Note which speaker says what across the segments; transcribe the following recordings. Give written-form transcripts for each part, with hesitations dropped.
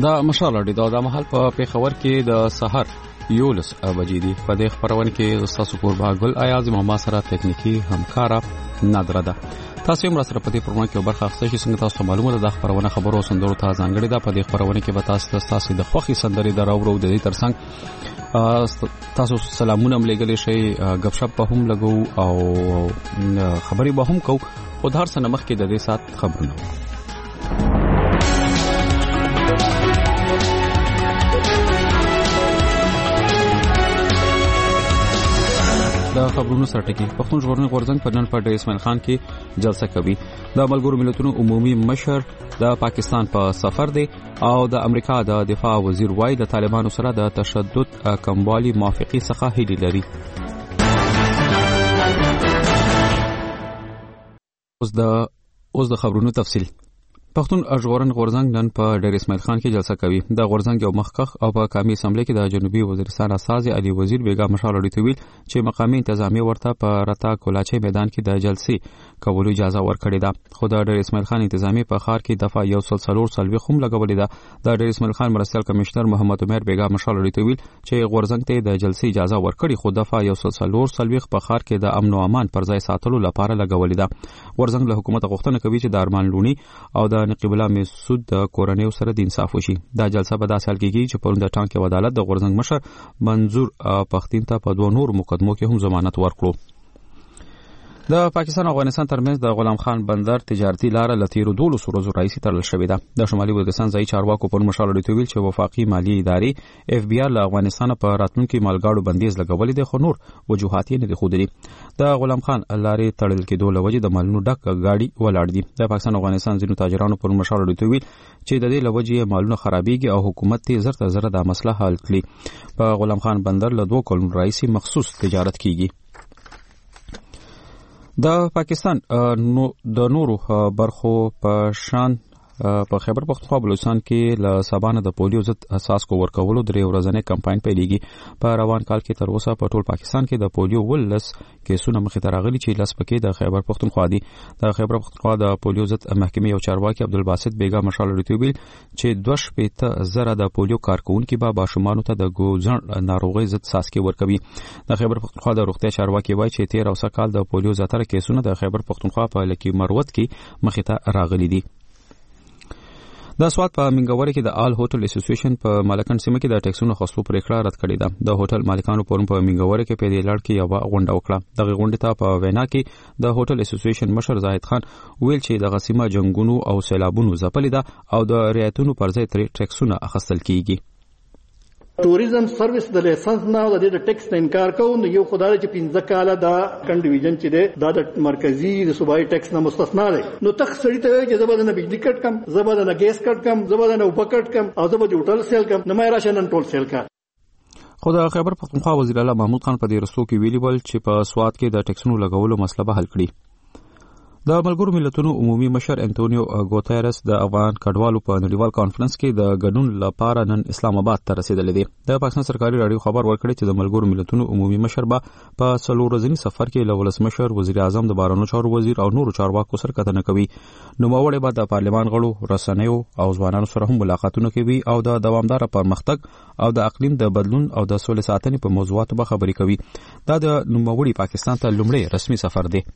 Speaker 1: دا مشال اړیدا د محل په پیښور کې د سحر 11 بجې دي. په دې خبرونه کې استاد قربان ګل ایاز ما سره تکنیکی همکارا نادره ده. تاسو هم را سره په دې پروګرام کې برخه اخیستئ چې څنګه تاسو معلومه ده د خبرونه خبرو سندرو ته ځانګړي ده. په دې خبرونه کې به تاسو د خوخي سندري دراوړو د دې ترڅنګ تاسو سلامونه ملګری شي غب شپ په هم لګو او خبري به هم کو او د هر څه مخ کې د دې سات خبرونه د خبرونو سره ټکی پښتون ژغورنې غورځنګ په نن په اسماعیل خان کې جلسه کوي. د ملګرو ملتونو عمومي مشر د پاکستان په سفر دی او د امریکا د دفاع وزیر وایي د طالبانو سره د تشدد کموالي موافقه څخه هیله لري. اوس د خبرونو تفصیل. پښتون ژغورنې غورځنګ نن په ډېر اسماعیل خان کې جلسه کوي. د غورځنګ یو مخکخ او په قومي اسمبلی کې د جنوبي وزیرستان استازي علي وزیر بیگا مشال ویل چې مقامي انتظامیه ورته په رتا کولاچي میدان کې د جلسې کولو اجازه ورکړې ده. خو د ډېر اسماعیل خان انتظامیه په خار کې دفعه 134 هم لګولې ده. د ډېر اسماعیل خان مرستیال کمشنر محمد عمر بیگا مشال ویل چې غورځنګ ته د جلسې اجازه ورکړي خو دفعه 134 په خار کې د امن او امان پر ځای ساتلو لپاره لګولې ده. غورځنګ له حکومت غوښتنه کوي چې د ارمان لونی او د نقیب الله مسعود د کورنیو سره د انصاف وشي. دا جلسه په داسې حال کې کیږي چې پرون د ټانک عدالت د غورځنګ مشر منظور پښتين ته په دوه نور مقدمو کې هم ضمانت ورکړو. د پاکستان او افغانستان ترمنځ د غلام خان بندر تجارتي لار لتیرو 12 ورځو راځي ترل شوې ده. د شمالي وزیرستان ځای چارواکو په مشال ویل چې وفاقي مالی ادارې اف بي ار له افغانستان په راتلونکي مالګاړو بندیز لګولې ده خو نور وجوهات یې نه دي خودري. د غلام خان لارې تړل کېدو لوجه د مالونو ډک گاډي ولاړ دي. د پاکستان او افغانستان ځینو تاجرانو په مشال ویل چې د دې لوجه مالونه خرابېږي او حکومت یې زر ته زر د مسله حل کړي. په غلام خان بندر له 2 کلونو راځي مخصوص تجارت کیږي. د پاکستان د نورو برخو په شان په خیبر پختونخوا بلوچستان کې له سبانه د پولیو ضد حساس کو ورکولو درې ورځنی کمپاین پیلېږي. په روان کال کې تر اوسه په ټول پاکستان کې د پولیو ولس کیسونه مخې ته راغلي چې لاس پکې د خیبر پختونخوا دي. د خیبر پختونخوا د پولیو ضد محکمې یو چارواکي عبدالباسط بیگا مشال ویل چې 2.0 د پولیو کارکونکو به ماشومانو ته د ګوزن ناروغي ضد ساسکي ورکوي. د خیبر پختونخوا د روغتیا چارواکي وایي چې 13 اوسه کال د پولیو زیاتره کیسونه د خیبر پختونخوا په لکی مروت کې مخې ته راغلي دي. د سوات په منګوري کې د آل هوټل اسوسییشن په مالکان سیمه کې د ټیکسونو خصلو پریکړه رد کړې ده. د هوټل مالکانو پرون په منګوري کې په دې لړ کې یو غونډه وکړه. دغه غونډه ته په وینا کې د هوټل اسوسییشن مشر زاهد خان ویل چې د غسیمه جنگونو او سیلابونو ځپلې ده او د ریاتونو پر ځای ټیکسونه اخیستل کیږي.
Speaker 2: ټوریزم سرویس د لایسنس نه او د ټیکس نه انکار کوي نو یو خدای چې 15 کاله دا کن ډیویژن چې ده د مرکزی د صوبایي ټیکس نه مستثنا دی. نو تخ سړی ته چې زبردن بجلی کټ کم زبردن ګیس کټ کم زبردن وبکټ کم او زبردن هوټل سیل کم نه مې راشنن ټول سیل کا.
Speaker 1: خو د خیبر پختونخوا وزیر اعلی محمود خان په دې رسو کې ویلي ول چې په سوات کې د ټیکسونو لګولو مسله به حل کړي. د ملګرو ملتونو عمومي مشر انټونیو ګوتيرس د افغان کډوالو په نړیوال کانفرنس کې د ګډون لپاره نن اسلام آباد ته رسیدلی دی. د پاکستان سرکاري راډیو خبر ورکړی چې د ملګرو ملتونو عمومي مشر به په 4 ورځني سفر کې له ولسمشر وزیر اعظم د بهرنیو چارو وزیر او نورو چارواکو سره کتنه کوي. نوموړی به د پارلمان غړو رسنیو او ځوانانو سره هم ملاقاتونه کوي او د دوامدار پرمختګ او د اقلیم د بدلون او د سولې ساتنې په موضوعاتو به خبرې کوي. دا د نوموړي پاکستان ته لومړی رسمي سفر دی.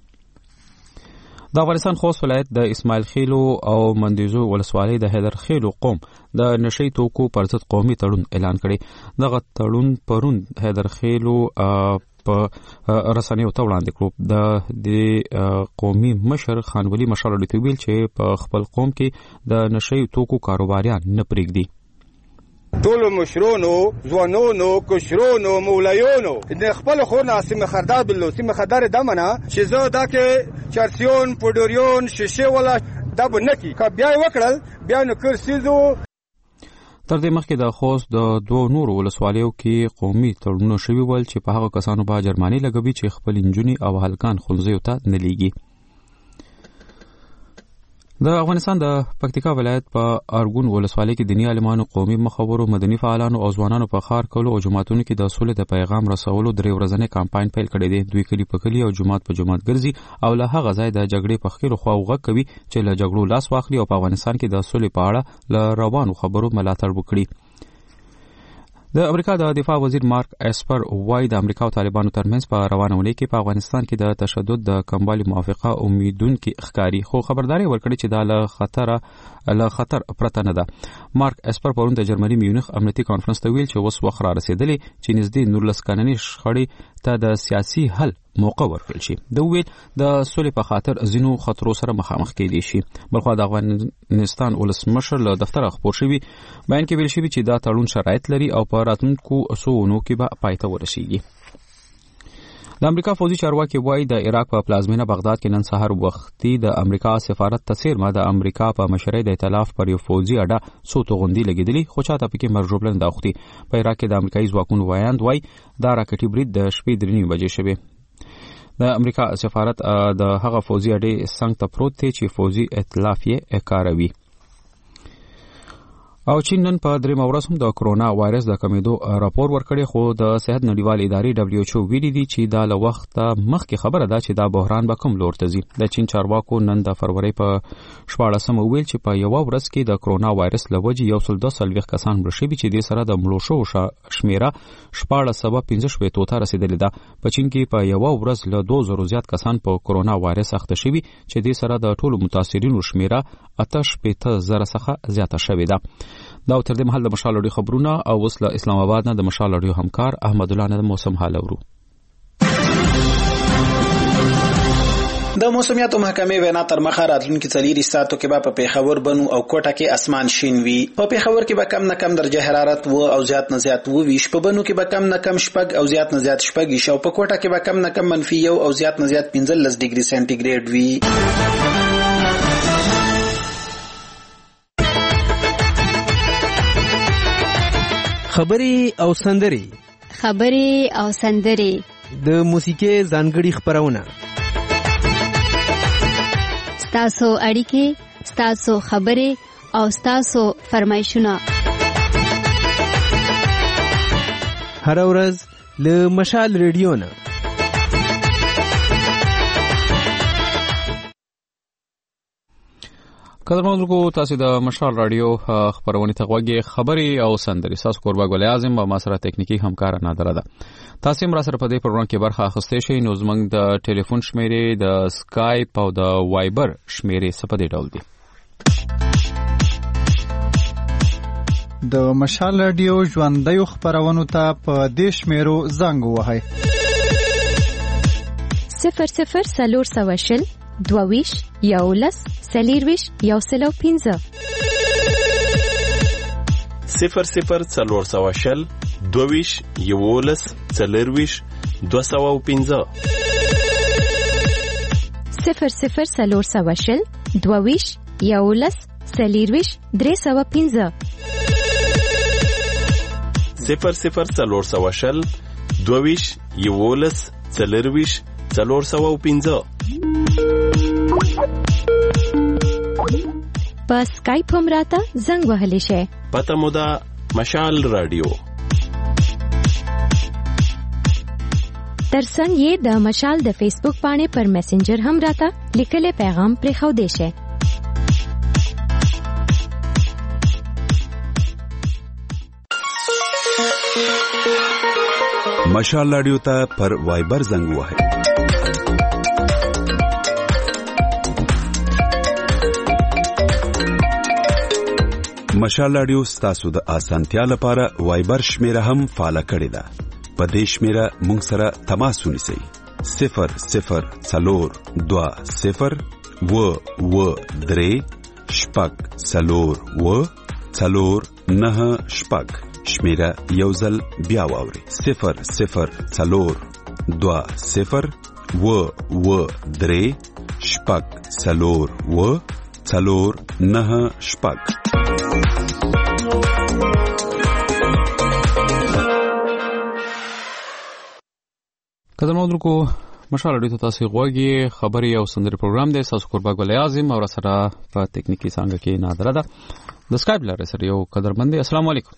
Speaker 1: د افغانستان خوست ولایت د اسماعیل خیلو او مندیزو ولسوالۍ د حیدر خیلو قوم د نشئی توکو پر ضد قومي تړون اعلان کړي. دغه تړون پرون حیدر خیلو په رسنیو ته وړاندې کړو. د قومي مشر خان ولی مشال ویل چې په خپل قوم کې د نشئی توکو کاروباریان نه پرېږدي.
Speaker 3: ټول مشرونو ځوانونو کشرونو مولایونو د خپل خونه سیمه خردار بلو سیمه خردار دمنه چې زه دا کې چرسیون پودوریون شیشه ولا دا بنکی کا بیا وکړل بیا نو کرسیزو.
Speaker 1: تر دې مخکې د خوست د 2 نورو ولسوالیو کې قومي تړونونه شوي ول چې په هغه کسانو به جرماني لګوي چې خپل انجونی او هلکان خونځیو ته نه لیږي. د افغانستان د پکتیکا ولایت په ارګون ولسوالۍ کې دیني عالمانو، قومي مخورو، مدني فعالانو او ځوانانو په ښار کولو او جماعتونو کې د سولې د پیغام رسولو 3 ورځنی کمپاین پیل کړی دی. دوی کلی په کلی او جماعت په جماعت ګرځي او له هغه ځای د جګړې په خیرو خوا وغږ کوي چې له جګړو لاس واخلي او په افغانستان کې د سولې په اړه له روانو خبرو ملاتړ وکړي. د امریکا د دفاع وزیر مارک اسپر وایي د امریکا او طالبانو ترمنځ په روانه ونې کې په افغانستان کې د تشدد د کموالي موافقه امیدونکي ښکاري، خو خبرداري ورکړي چې دا له خطر پرته نه ده. مارک اسپر پرون د جرمني میونخ امنیتي کانفرنس ته ویل چې اوس وخت را رسیدلی چې نږدې 19 کلنې شخړې ته د سیاسي حل موقع ورکړل شي. د ویل د سولې په خاطر ځینو خطرو سره مخامخ کېدی شي. بلخو د افغانستان ولسمشر له دفتر خبر شوی بیان کې ویل شوی چې دا تړون شرایط لري او په راتلونکو څو کې به پای ته ورسیږي. د امریکا فوجي چارواکي وایي د عراق په پلازمینه بغداد کې نن سهار وختي د امریکا سفارت ته څیرمه د امریکا په مشرۍ د ائتلاف پر یو فوجي اډه څو توغندي لګېدلي، خو چاته پکې مرګ ژوبلن داوختي. په عراق کې د امریکایي ځواکونو وایاند وایي دا راکټي برید د شپې 3 بجې شوی. د امریکا سفارت د هغه فوجي اډې څنګ ته پروت دی چې فوجي ائتلاف یې کاروي. او چین نن په 3 ورځ هم د کرونا وایرس د کمیدو راپور ورکړي، خو د صحت نړیوال ادارې WHO ویلي دي چې دا له وخت مخکې خبره ده چې دا بحران به کوم لور ته ځي. د چین چارواکو نن د فروری په 14 ویل چې په یو ورځ کې د کرونا وایرس له وجې 142 کسان مړه شوي چې د سره د مړو شو شمیره 1415 ته رسیدلې ده. په چین کې په یو ورځ له 2000 زیات کسان په کرونا وایرس اخته شوي چې د سره د ټولو متاثرینو شمیره 88,000 څخه زیاته شوې ده. دا تر دې مهال د مشال اډیو خبرونه او وسله اسلام آباد نه د مشال اډیو همکار احمد الله نه د موسم حال ورو.
Speaker 4: د موسمیاتو محکمې وینا تر مخه راتلونکي 4 ساعتو کې په پیښور بنو او کوټه کې اسمان شین وي. په پیښور کې به کم نه کم درجه حرارت و او زیات نه زیات وویش، په بنو کې به کم نه کم شپږ او زیات نه زیات شپږ او په کوټه کې به کم نه کم -1 او زیات نه زیات 15 ډیګري سنټیګریډ وي.
Speaker 5: خبري او سندري د موسیقي ځانګړي خبرونه،
Speaker 6: ستاسو اړیکې، ستاسو خبري او ستاسو فرمایشونه
Speaker 5: هر ورځ له مشال ریډیو نه.
Speaker 1: قدرمنو تاسو د مشال رادیو خبرونه ته غوږی خبري او سندري ساس قربا ګل اعظم او مسره ټکنیکی همکار نادر ده. تاسو هم را سره په دې پروګرام کې برخه اخیستئ شئ. نو زموږ د ټلیفون شمیرې، د سکایپ او د وایبر شمیرې څه په دې ډول دي.
Speaker 7: د مشال رادیو ژوندۍ خبرونه ته په دې شمیرو زنګ وهئ:
Speaker 8: 00 22 11 سلیرویش یو سلو 15
Speaker 9: 00 22 11 سلیرویش 215
Speaker 8: 00 22 11 سلیرویش 315
Speaker 9: 00 22 11 سلیرویش 415
Speaker 8: په سکایپ هم راته زنګ وهلی شئ.
Speaker 9: پته مو ده مشال رادیو.
Speaker 8: ترڅنګ یې د مشال د فیسبوک باندې پر میسنجر هم راته لیکلي پیغام پرېښودی شئ.
Speaker 10: مشال رادیو ته پر وایبر زنګ وهئ: مشال رادیو ستاسو د اسانتیا لپاره وایبر شمیره هم فعال کړی ده. په دې شمیره مونږ سره تماس ونیسئ: 00 20 و 3 شمیره یو ځل بیا واورئ: 00 20 و 3
Speaker 1: قدرمنو مشال اړیکو تاسو غوږی خبري او سندري پروګرام دی تاسو قربا ګل اعظم او سره په ټیکنیکی څنګه کې نادره ده د سکایپ لاره سره یو قدرمن دی. السلام علیکم.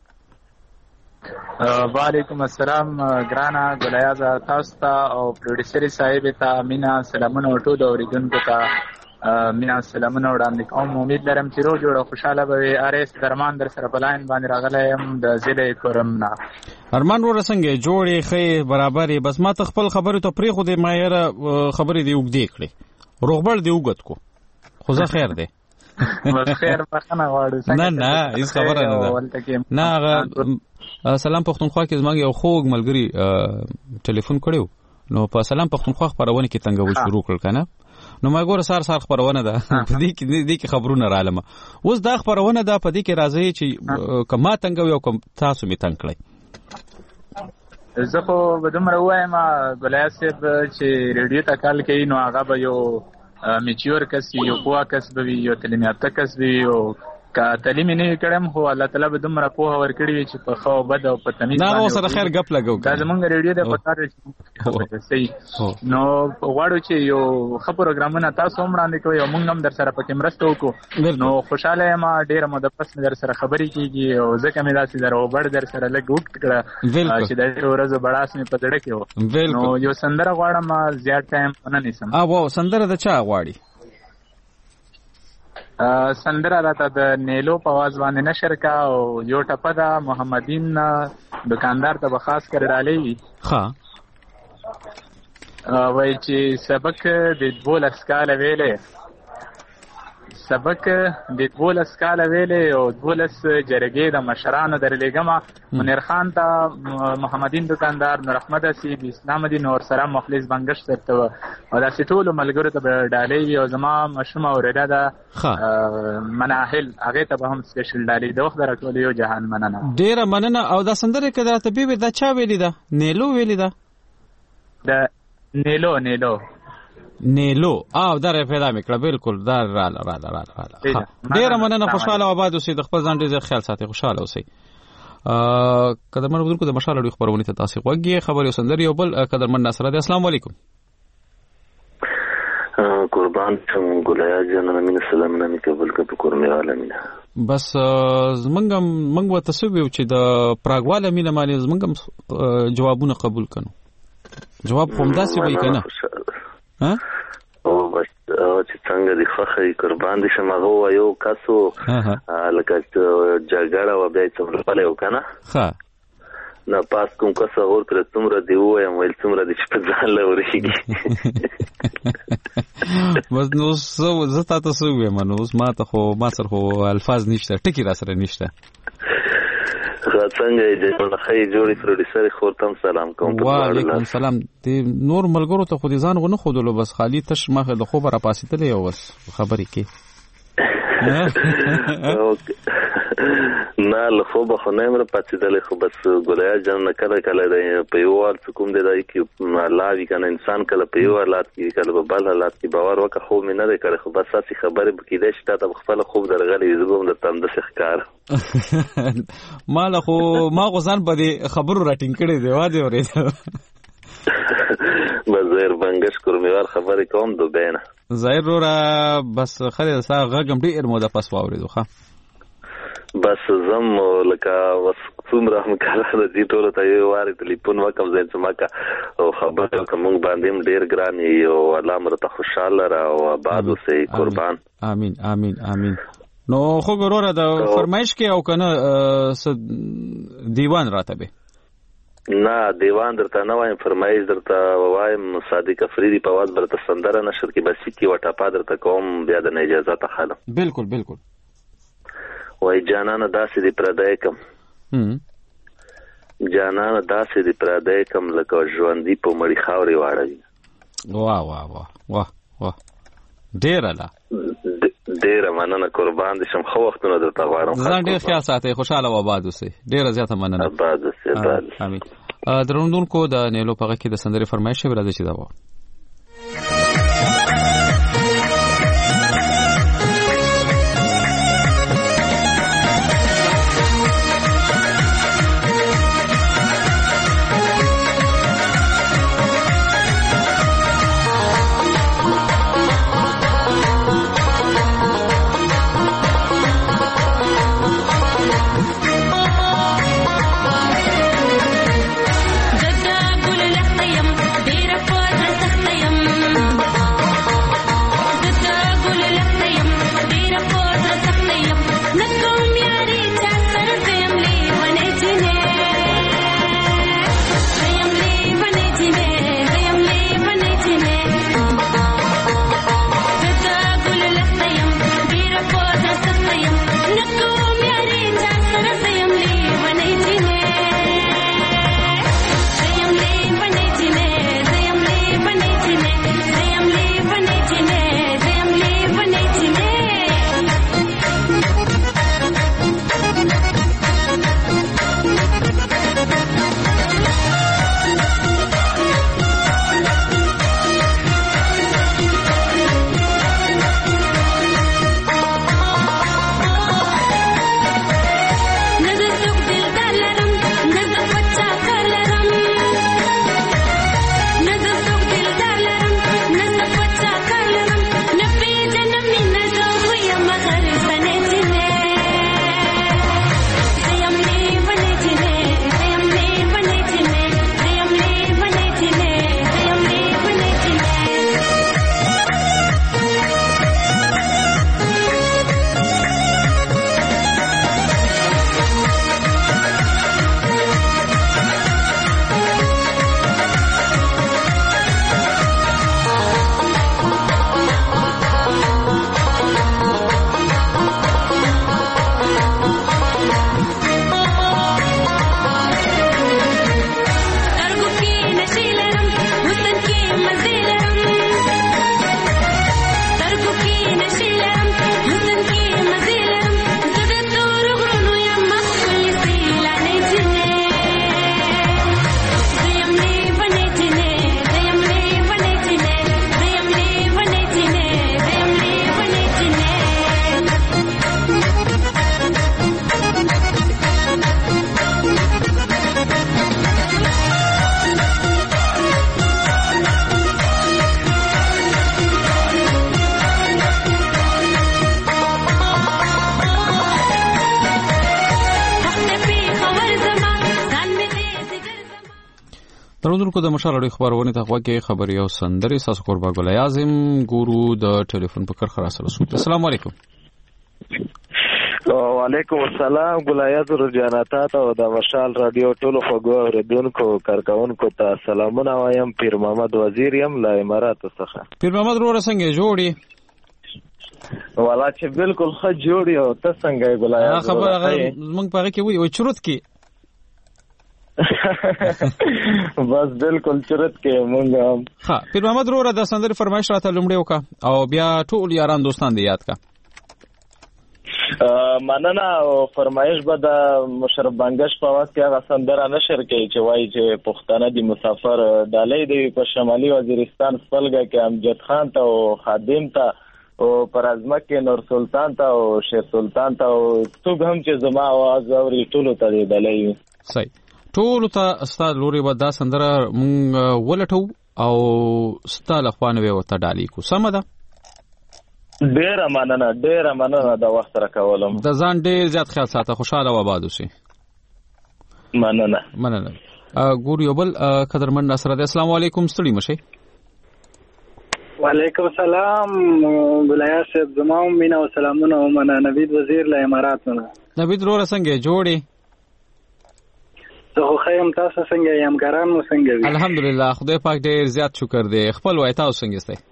Speaker 11: وعلیکم السلام ګرانا ګلیاز تاسو ته او پروډوسر صاحب ته مینا سلامونه ټول اوریدونکو ته مینا سلامونه وړاندې کوم. امید لرم چې روز جوړ خوشاله به ارس درمان در سره بلاین باندې راغلی يم د ضلع کورمنا.
Speaker 1: ارمان ورسنګ جوړې خې برابرې بس ما ته خپل خبرې ته پری خو دې ما یې خبرې دی وګدې کړې روغبړ دی وګت کو خو زه خیر دی
Speaker 11: بس خیر بخنه غواړم.
Speaker 1: نه هیڅ خبره نه نه سلام پښتونخوا کې زموږ یو خوږ ملګری ټلیفون کړو نو په سلام پښتونخوا خبرونه کې تنګو شروع کړ کنه نو ما ګوره سار خبرونه ده په دې کې خبرونه رالم اوس دا خبرونه ده په دې کې راځي چې کما تنګو یو کوم تاسو می تنګ کړی.
Speaker 11: زه خو به دومره وایم ګلیا صاحب چې ریډیو ته کال کوي نو هغه به یو میچور کس یو پوها کس به وي یو تعلیم یافته کس به وي او که تعلیم نه کړم خو الله تعالی به دومره پوهه ورکړي چې په خو بد او په تمیز
Speaker 1: باندې نه سره خیر غپ لګو
Speaker 11: دا زمونږ ریډیو د پکار صحیح نو غواړو چې یو خبر پروګرامونه تاسو هم وړاندې کوي او موږ هم در سره پکې مرسته وکړو نو خوشاله یم ډیره مده پس در سره خبرې کیږي او ځکه مې داسې درو بڑ در سره لګ وټ کړه چې د ورځې بڑاس مې په دړه کې و نو یو سندره غواړم زیات ټایم نه نیسم.
Speaker 1: او سندره د چا غواړي؟
Speaker 11: سندره راته د نیلو په आवाज باندې نشر کا او یو ټپه ده محمدین دکاندار ته خاص کر ډالې وای چې سبق د 12 کال ویلې سبق د 12 کال ویلې او 12 جرګې د مشرانو درلېګما منیر خان ته محمدین دکاندار نور احمد سید اسلام دین اور سره مخلص بنگش درته او دا ټول ملګرو ته ډالې او زما مشوم اوریدا ده مناحل هغه ته به هم سپیشل ډالې د وخت درکول یو جهان مننه
Speaker 1: ډیره مننه. او دا سندره کې درته به دا چا ویلی ده؟ نیلو ویلی ده؟
Speaker 11: د نیلو
Speaker 1: او در پیدا میکړه بالکل در را ډیره مننه. خوشاله آباد اوسئ د خپل ځان ډیر خیال ساتئ خوشاله اوسئ. قدرمن حضور د مشال اړیکو خبرونه ته تاسو غوږی خبري سندري یو بل قدرمن ناصر دی. السلام علیکم.
Speaker 12: قربان څنګه ګلیا جان امین سلام نه قبول کړه کورمه عالمین
Speaker 1: بس منګ و تسویو چې د پراګواله مینه معنی منګ جوابونه قبول کړو جواب هم داسې وای کنه
Speaker 12: او بس چې څنګه دی خوخه قربان دي شمغه و یو کاسو لکه جګړه و بیا څومره پلو کنه نه پاس کوم کاسه اور کړ څومره دی وایم ویل څومره دی چې په ځان لوريږي
Speaker 1: بس نو زه تاسو وایم نو ما ته خو ما سره خو الفاظ نشته ټکی را سره نشته.
Speaker 12: څنګه دې نو خی جوړی پروډوسر خورتم سلام کوم.
Speaker 1: وعلیکم السلام. دې نور ملګرو ته خو دې ځان غو نه خودلو بس خالی تش مخه د خو برا پاسیتلې او بس خبرې کې
Speaker 12: نه له خو به خو نه مر پاتېدل خو بس ګولیا جان کله کله په یو ور کوم دی چې الله وی کنه انسان کله په یو حالات کې کله په بل حالات کې باور وکړي خو مې نه کړي خو بس اسی خبره بکیدې شته ته خپل خوب درغلي زبوم د تم د ښکار
Speaker 1: مال خو ما غوسان په خبرو راټینګ کړي دی واده اورید
Speaker 12: بزیر بنگش کورمیوار خبرې کوم دو بینه
Speaker 1: ظاهر را بس خله سا غږم ډیر موده پس واوریدو ښه
Speaker 12: بس زم لکه وس څومره مکاله د دې ټولو ته یو واره ټلیفون وکم زین سماکا او خبره کوم باندې ډیر ګران یو الله مرته خوشاله را او آباد اوسئ قربان.
Speaker 1: امين امين امين. نو خو ګوره د فرمایش کې او کنه دیوان راته به
Speaker 12: نه دیوان درته نه وایم فرمایش درته وایم صادق افریدی په واز برته سندره نشر کې بس کی وټه پا درته کوم بیا د اجازه ته خاله
Speaker 1: بالکل بالکل
Speaker 12: وای جانانه داسې دی پردای کم جانانه داسې دی پردای کم لکه ژوندۍ په مړی خاورې واړوي.
Speaker 1: واه واه واه واه واه ډیر لا
Speaker 12: ډیر مننه قربان دي شم خو وختونه درته غواړم
Speaker 1: ځان ډیر خیال ساتئ خوشاله و آباد اوسئ ډیر زیاته مننه
Speaker 12: آباد اوسئ.
Speaker 1: امين. درونونکو د نیلو پغه کې د سندري فرمایش به راځي چې دا و ترونکو د مشال اړیخ خبرونه ته غوږی خبري او سندري ساس قربا ګل اعظم ګورو د ټلیفون په کر خلاص رسول. السلام علیکم.
Speaker 13: وعلیکم السلام. ګلایز رجانات او د مشال رادیو ټولو خوږو اوریدونکو کارکونکو ته سلامونه وایم. پیر محمد وزیر یم له امارات څخه.
Speaker 1: پیر محمد وروره څنګه جوړي؟
Speaker 13: والا چې بالکل ښه جوړي او ته څنګه ګلایز؟
Speaker 1: خبره موږ پاره کې وي چروت کې
Speaker 13: بس بالکل چرت کې مونږ.
Speaker 1: ها پیر محمد وروره د سندري فرمایش راته لومړی وکا او بیا ټول یاران دوستان دی یاد کا.
Speaker 13: مننه. او فرمایش به د مشرف بنگش په واس کې هغه سندره نشر کوي چې وایي چې پښتانه دی مسافر ډالۍ دی په شمالي وزیرستان سپلګه کې امجد خان ته او خادم ته او پر ازمک کې نور سلطان ته او شیر سلطان ته او څوک هم چې زما आवाज اوري ټول ته دی ډالۍ.
Speaker 1: صحیح. ټول ته استاد لوري به دا سندره مونږ ولټو او ستاله خوانه وي ورته ډالۍ کو. سم ده.
Speaker 13: ډېر مننه دا وخت راکولم.
Speaker 1: د ځان ډېر زیات خیال ساته. خوشاله و آباد اوسئ. مننه. ګور یو بل قدرمن نصر. السلام علیکم. ستړي مشئ.
Speaker 14: وعلیکم السلام. ګلیا صاحب زما مینا او سلامونه ومنه. نوید وزیر له امارات نه.
Speaker 1: نوید وروره څنګه جوړي؟
Speaker 14: زه خو خیم. تاسو څنګه یم؟ ګران مو څنګه دي؟
Speaker 1: الحمدلله خدای پاک ډېر زیات شکر دی. خپل وای تاسو څنګه استئ؟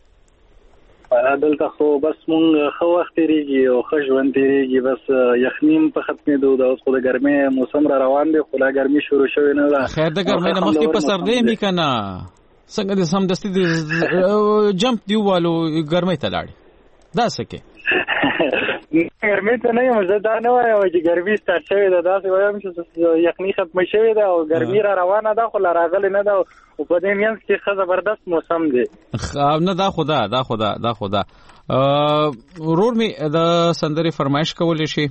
Speaker 14: دلته خو بس مونږ ښه وخت تیریږي او ښه ژوند تیریږي. بس یخنیم په ختمېدو ده. اوس خو د ګرمۍ موسم را روان دی خو لا ګرمي شروع شوې نه ده.
Speaker 1: خیر د ګرمۍ نه مخکې په سردی می که نه څنګه د سمدستي د جمپ دیوالو ګرمۍ ته لاړې دا څه کې؟
Speaker 14: ګرمۍ ته نه یم. زه دا نه وایم چې ګرمي سټارټ شوې ده. داسې وایم چې یخني ختمه شوې ده او ګرمي را روانه ده خو لا راغلې نه ده او په دې منځ کې ښه زبردست موسم دی.
Speaker 1: نه دا خدا ورور می د سندري فرمایش کولی شي؟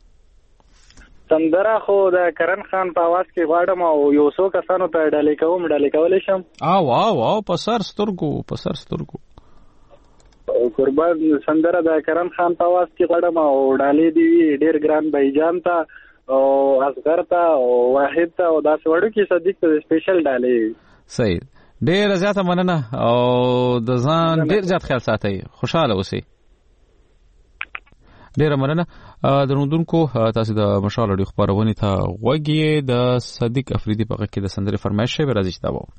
Speaker 14: سندره خو د کرن خان په आवाज کې غواړم او یو څو کسانو ته ډالۍ کولی شم.
Speaker 1: واو په سر سترګو
Speaker 14: قربان. سندره د کرن خان په आवाज کې غواړم او ډالۍ دی ډیر ګران بایجان ته او اصغر ته او واحد ته او داسې وړو کې صدیق ته سپیشل ډالۍ.
Speaker 1: صحیح. ډیر زیاته مننه او د ځان ډیر زیات خیال ساتئ. خوشاله اوسئ. ډیر مننه. درودونکو تاسو د مشال اړیخ خبرونه ته غوږی د صدیق افریدي په کې د سندري فرمایش به راځي تا وو.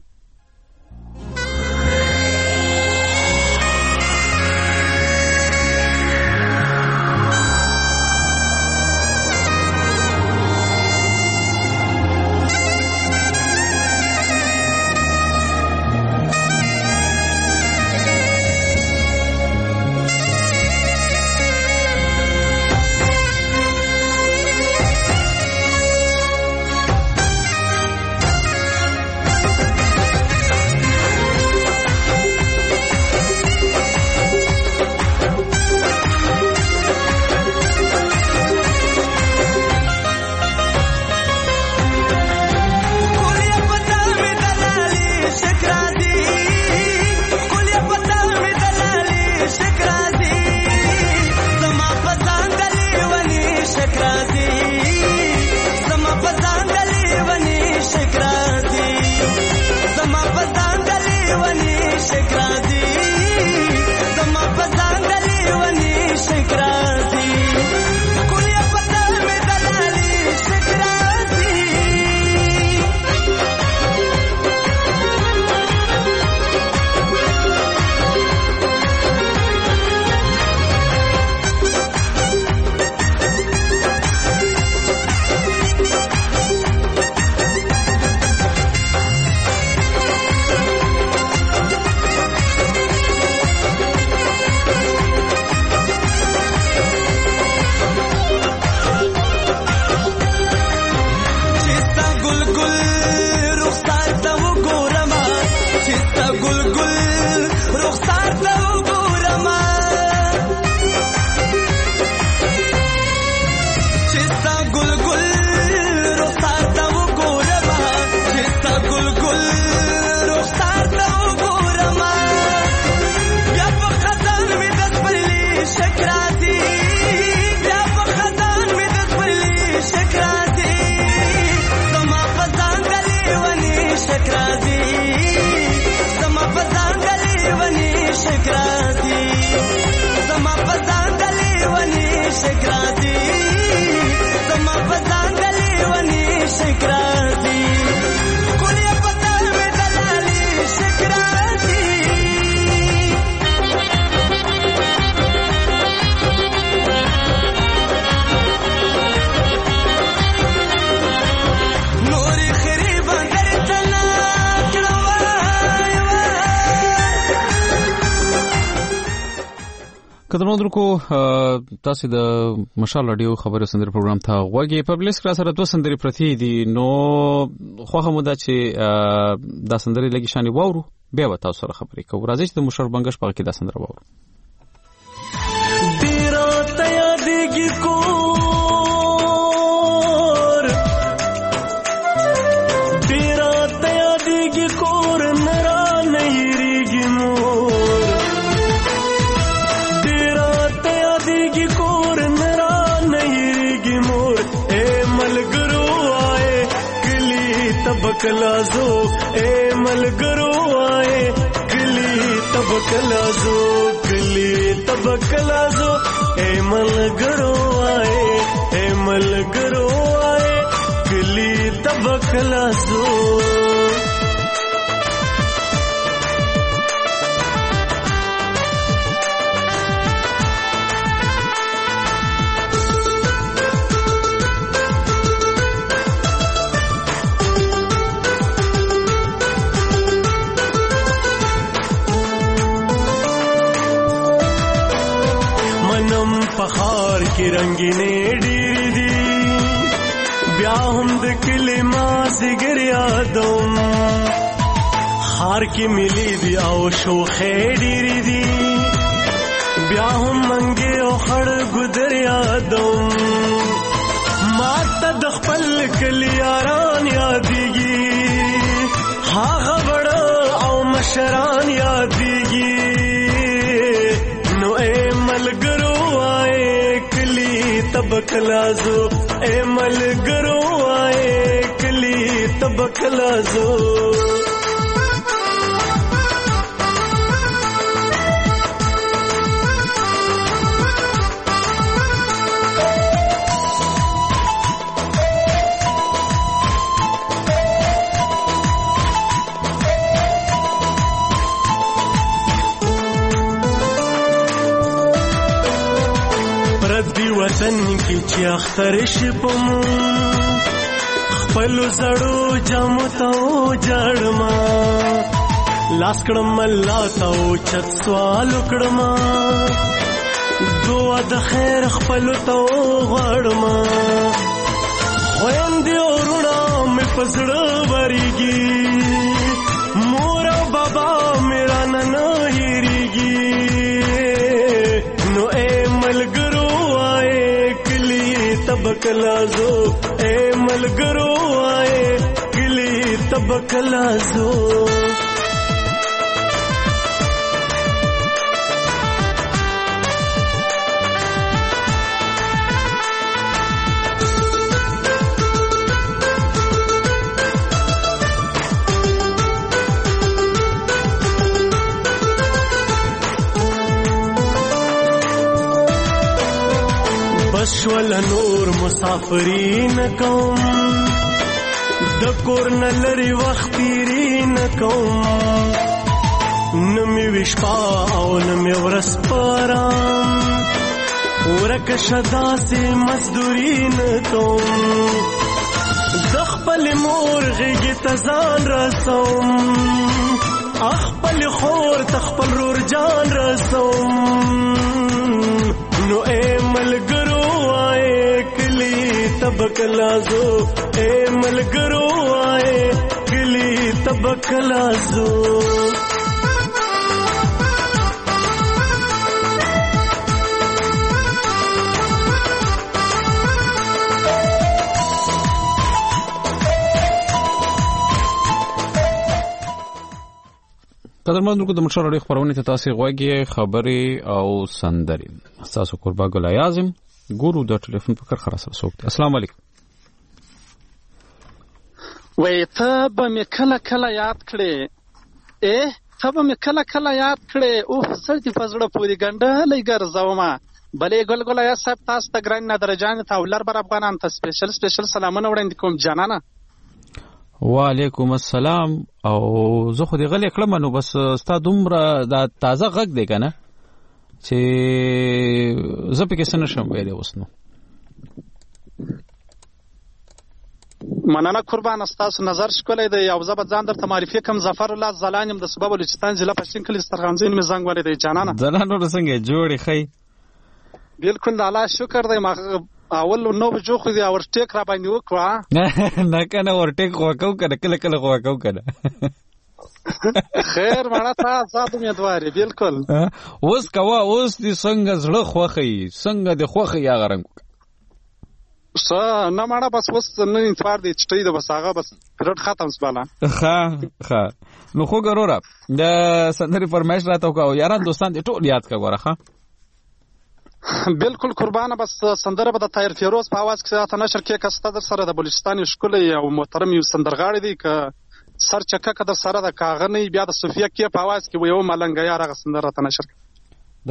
Speaker 15: شکرازي زما پزان دلی ونی شکرازي زما پزان دلی ونی شکرازي زما پزان دلی ونی شکرازي کولی پتا می دلالی شکرازي
Speaker 1: قدرمن درکو تاسو د مشال رادیو خبرو سندري پروګرام ته غوږی په بلیس را سره دوه سندري پرتی دي نو خوخه مودا چې دا سندري لګی شانې وورو بیا به تاسو سره خبرې کوو راځي چې د مشال بنگش په کې دا سندره وورو
Speaker 15: تیرا تیا دیږي کور تیرا تیا دیږي کور نرا نه ریږي مور بکلازو اے ملګرو آئے کلی تبکلازو کلی تبکلازو اے ملګرو آئے اے ملګرو آئے کلی تبکلازو پخار کی رنگینې ډېرې دي بیا هم د کلي مازدیګر یادوم خار کې ملي دي او شوخې ډېرې دي بیا هم منګې او خړ ګودر یادوم ما ته د خپل کلي یاران یادېږي هغه وړه او مشران یادېږي نو اے ملګرو تبکلازو اے ملګرو آئے کلی تبکلازو وطن کی چې اختر شپم خپل زړو جامو ته جړما لاس کړم الله ته چت سوال کړم دعا د خیر خپل ته غړما خويندې ورونه مې پزړه وريږي مور او بابا میرا نن هېریږي نو اے ملګرو تبکلازو اے ملګرو آئے کلی تبکلازو بشول نور مسافرین کوم د کور نه لري وخت تیرین کوم نمی وشپا او نمی ورس پارام ورک شدا سے مزدورین کوم دخپل مور غیږ ته ځان رسوم اخپل خور تخپل رور جان رسوم نو اے ملګرو تبکلازو اے ملګرو آئے کلی تبکلازو
Speaker 1: قدرمنو کو د مشال اړیخ پرونه ته تاسو غوږی خبري او سندري تاسو قربا ګل اعظم ګورو د ټلیفون په کار خلاص وسوک. السلام علیکم.
Speaker 16: وای ته به مې کله کله یاد کړې ته به مې کله کله یاد کړې اوف زړه دې په زړه پورې ګنډلی ګرځومه بلې ګل یا صاحب تاسو ته ګران نادرجان ته او لر بر افغانان ته سپیشل سلامونه وړاندې کوم جانانه.
Speaker 1: وعلیکم السلام. او زه خو دې غلې کړم نو بس ستا دومره دا تازه غږ دی که نه چې زه پکې څه نشم ویلی اوس نو.
Speaker 16: مننه قربان ستاسو نظر ښکلی دی او زه به ځان درته معرفي کړم. ظفر الله زلان یم د صوبه بلوچستان ضلع پښتین کلي سترغنځي مې زنګ ولیدی جانانه.
Speaker 1: زلان نور څنګه جوړې ښی؟
Speaker 16: بالکل د الله شکر دی. اول 9 بجو خو دې اورټیک را باندې وکړه
Speaker 1: نه کنه اورټیک خو کوو کنه کله کله خو کوو کنه
Speaker 16: خیر مړه تا آزاد امیدوارې بالکل.
Speaker 1: اوس کوه اوس دې څنګه زړه خوښي څنګه دې خوښي هغه رنګ
Speaker 16: نه مړه بس اوس نن اتوار دی چټۍ ده بس هغه بس پیریډ ختم سباله
Speaker 1: ښه نو خو ګروره د سندرې فرمایش راته وکړه یاران دوستان دې ټول یاد کړه ګوره ښه.
Speaker 16: بالکل قربانه بس سندره به د طاهر فیروز په आवाज کې راته نشر کې کسته در سره د بلوچستان ښکلی او محترم یو سندرغاړی دی که سر چکه در سره د کاغه نه بیا د صوفیه کې په आवाज کې یو ملنګ یار هغه سندره راته نشر
Speaker 1: د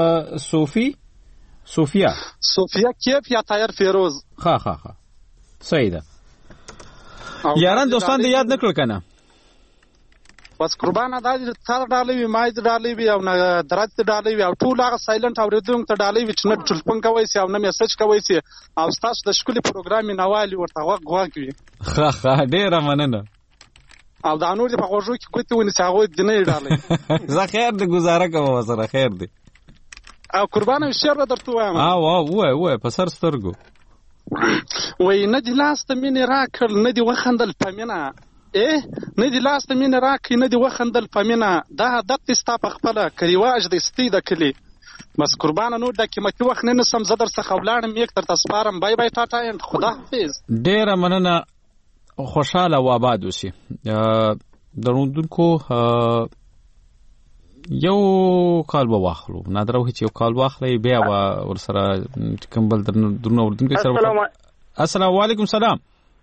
Speaker 1: صوفیه
Speaker 16: کیف یا طاهر فیروز.
Speaker 1: ښه صحیح ده. یاران دوستان دې یاد نکړل کنه
Speaker 16: بس قربانه دا تر ډالې وي مای ډالې وي او نه درات ډالې وي او ټول هغه سایلنت اوریدونکو ته ډالې وي چې نه ټلیفون کوي سي او نه میسج کوي سي او تاسو د شکل پروګرام نوالي ورته غوږ وي.
Speaker 1: ښه ډیره مننه.
Speaker 16: او دا نور په غوږو کې کوتي ونی چې هغه دې نه ډالې
Speaker 1: زه خیر دې گزاره کوم سره خیر دې
Speaker 16: او قربانه شعر درته وایم.
Speaker 1: وای په سر سترګو
Speaker 16: وای نه دی لاس ته مینه راکړ نه دی وخندل پمنه نه دی لاس ته مینه راکړ نه دی وخندل پمنه دا هدف دې ستا په خپله کریواج دې ستی د کلی بس قربانه نور د قیمتي وخت نه نسم زه در څخه ولاړم یک تر تسپارم بای بای ټاټا اند خدا حافظ.
Speaker 1: ډیره مننه خوشاله و آباد اوسئ. دروندونکو یو کال به واخلو نادر وه چې یو کال واخلې بیا به ورسره کمبل درنه اردونکو سره. السلام علیکم. سلام.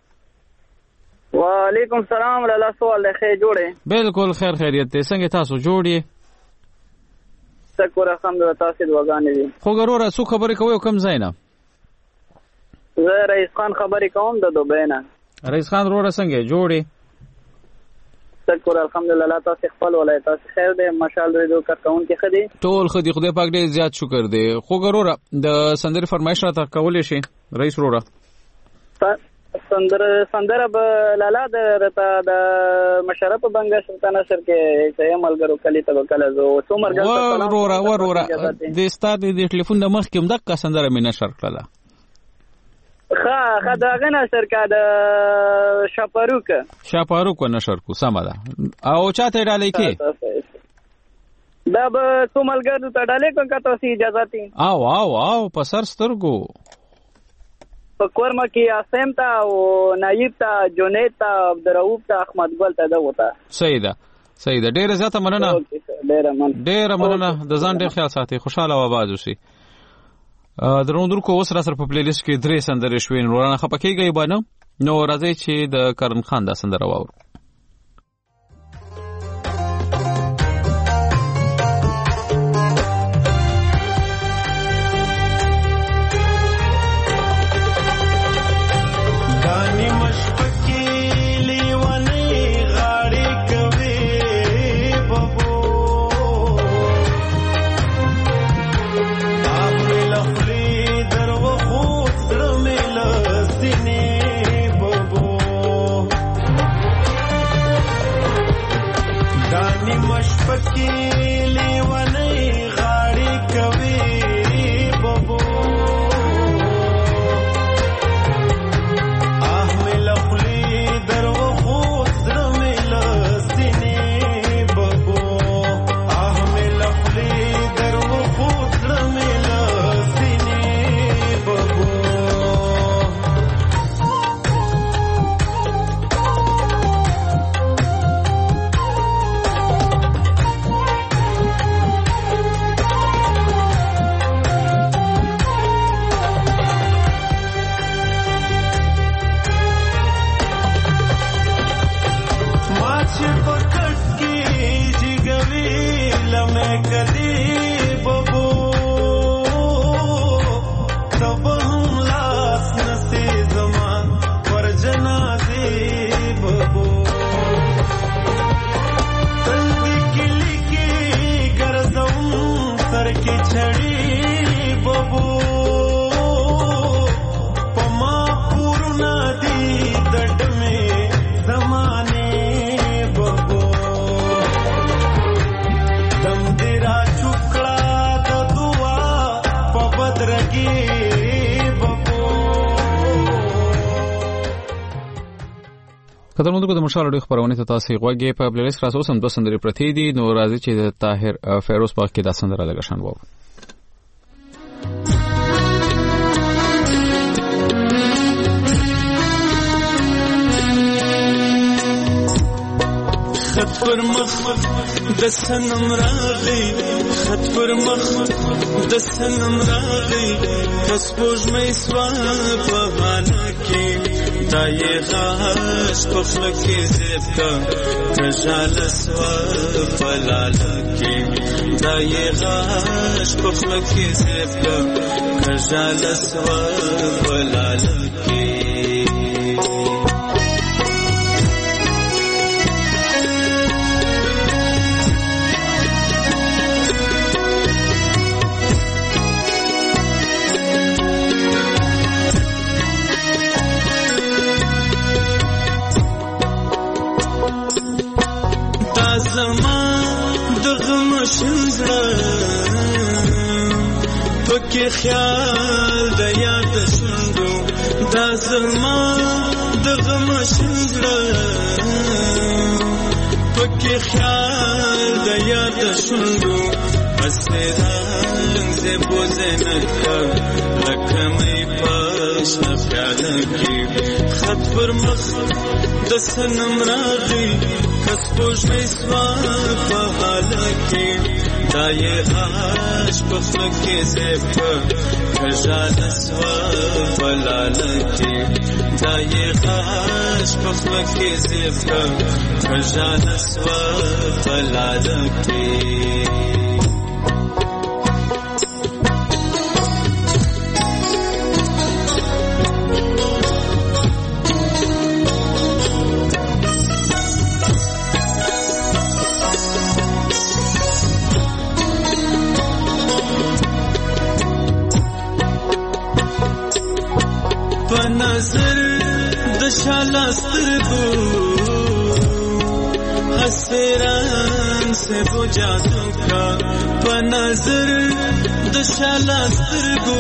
Speaker 17: وعلیکم السلام. لاله سوال له خیر جوړې
Speaker 1: بالکل خیریت دی. څنګه تاسو جوړ یې؟
Speaker 17: شکر الحمدلله. تاسو دعاګانې دي.
Speaker 1: خو ګوره څو خبرې کوي کوم ځای نه؟
Speaker 17: زه رئیس خان خبرې کوم د دوبۍ نه.
Speaker 1: رئیس خان وروره څنګه جوړې؟
Speaker 17: شکر الحمدلله. تاسو خپل ولایت تاسو خیر دی ماشاءالله ریډیو کارکونکو ښه دي
Speaker 1: ټول ښه دي خدای پاک ډېر زیات شکر دی. خو ګوره د سندرې فرمایش راته کولی شي رئیس وروره؟
Speaker 17: سندره به لالا د مشرف بنګا سلطان نصر کې چې ملګرو کلی ته کله زو څو مرګ
Speaker 1: وروره د استاد د ټلیفون د مخ کې هم دغه سندره مې نشر کړله.
Speaker 17: ښه دغه نشر کا د
Speaker 1: شاپاروک نشر کو سمه ده. او چاته ډالې کې
Speaker 17: دا به څو ملګرو ته ډالې کوم که تاسو اجازه دي
Speaker 1: او په سر سترګو
Speaker 17: په کورما کې اسیم ته او نایب ته جنید ته عبدالرؤف ته احمد ګل ته دغه
Speaker 1: صحیح ده ډیره زیاته مننه. ډیره مننه د ځان ډیر خیال ساتي. خوشاله و آباد اوسئ. دروندونکو اوس را سره په پلی لیست کې 3 سندرې شوې نورانه خپه کېږئ باندې نو راځئ چې د کرن خان دا سندره واورو.
Speaker 15: पकड़ के जिगवी लमे कदी बबू तब हम लास नसे जमान पर जनाजे बबू तल्दी किली की गरदम सर की छड़ी बबू पमा पूर्णा दी दड में जमाने बबू दम दिरा चुकड़ा द दुआ पबद्रगी
Speaker 1: کترمندو د مشال اړیخ پرونه ته تاسو غوږی په پلیلیست راځو سم د سندري پرتی دي نو راځي چې د طاهر فیروز پاک کې د سندره لګشن وو
Speaker 15: خط پر مخ د سنم راغی خط پر مخ د سنم راغی کس پوج مې سوا په باندې کې دای غاش په خلکې زیب کا کجال سوا په لاله کې دای غاش په خلکې زیب کا کجال سوا په لاله کې پکې خیال د یاد شوندو دا زما د غم شندره پکې خیال د یاد شوندو اسران زه بوزنک لکه مې پاش نه پیاله کې خط پر مخ د سنم راغی کس پوش مې سوا په حاله کې دای آش په خلکې زیب کجال سوا په لاله کې دای آش په خلکې زیب کجال سوا په لاله کې نظر د شالا سترګو حسران سے بجا کا په نظر د شالا سترګو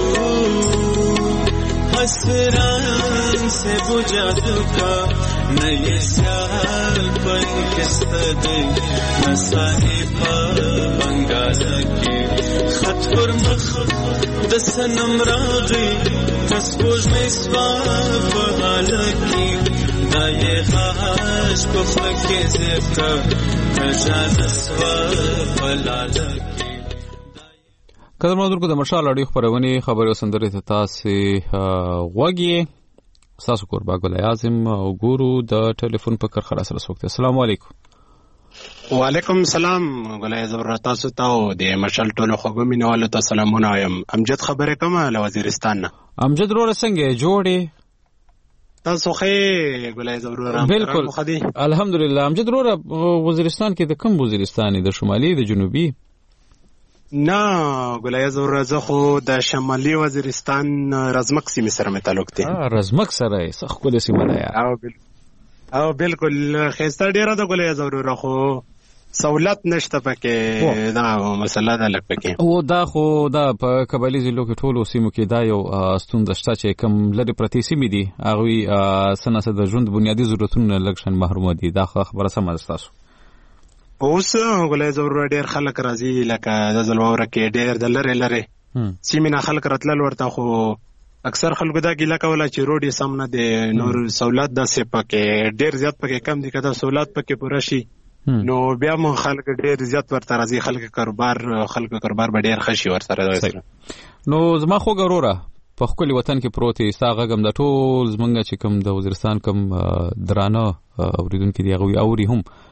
Speaker 15: حسران سے بجا کا نئی سیال پن کست دے نسائی پا بنگال کی خط پر مخ د سنم راغی کس بوج میں سوا بغالا کی دای خاش پخلک کے زیب کا کجال سوا بلالا کی
Speaker 1: قدر منظور کو د مشال اړیخ پرونی خبرو سندرې ته تاسو غوږی تاسو قربا ګل اعظم او ګورو د ټلیفون په کر خلاص رسوکته السلام علیکم
Speaker 18: وعلیکم السلام ګلای زبر تاسو ته د مشال ټولو خوګمینوالو ته سلامونه وایم امجد خبره کومه له وزیرستان نه
Speaker 1: امجد رو څنګه جوړې
Speaker 18: تاسو خې ګلای زبر
Speaker 1: بالکل الحمدلله امجد رو وزیرستان کې د کوم وزیرستاني د شمالي د جنوبي
Speaker 18: نه ګلای زبر زه خو د شمالي وزیرستان رزمک سیمه سره متعلق دي
Speaker 1: رزمک سره سخت کول سیمه ده
Speaker 18: او بالکل خسته ډیره د ګلای زبر خو سہولت نشته پکې دا مسله ده لکه پکې
Speaker 1: او دا خو دا په قبایلی ضلعو کې ټولو سیمو کې دا یو ستونزه شته چې کم لري پرتی سیمې دي هغه سناسه د ژوند بنیادی ضرورتونو لکشن محروم دي دا خبره سم تاسو
Speaker 18: اوس ګلای زبر ډیر خلک راځي لکه د زلوور کې ډیر د لری سیمې نه خلک راتلل ورته خو اکثر خلکو دا ګیله کوله چې روډ یې سم نه دی نور سہولت داسې پکې ډیر زیات پکې کم دي که دا سہولت پکې پوره شي نو بیا مو خلک ډیر زیات ورته راځي خلک کاروبار به ډیر خشي ورسره
Speaker 1: نو زما خو ګوره په خپل وطن کې پروت یې ساغه غم د ټول زمونږ چې کوم د وزیرستان کوم درانه اوریدونکو دی هغه اوري هم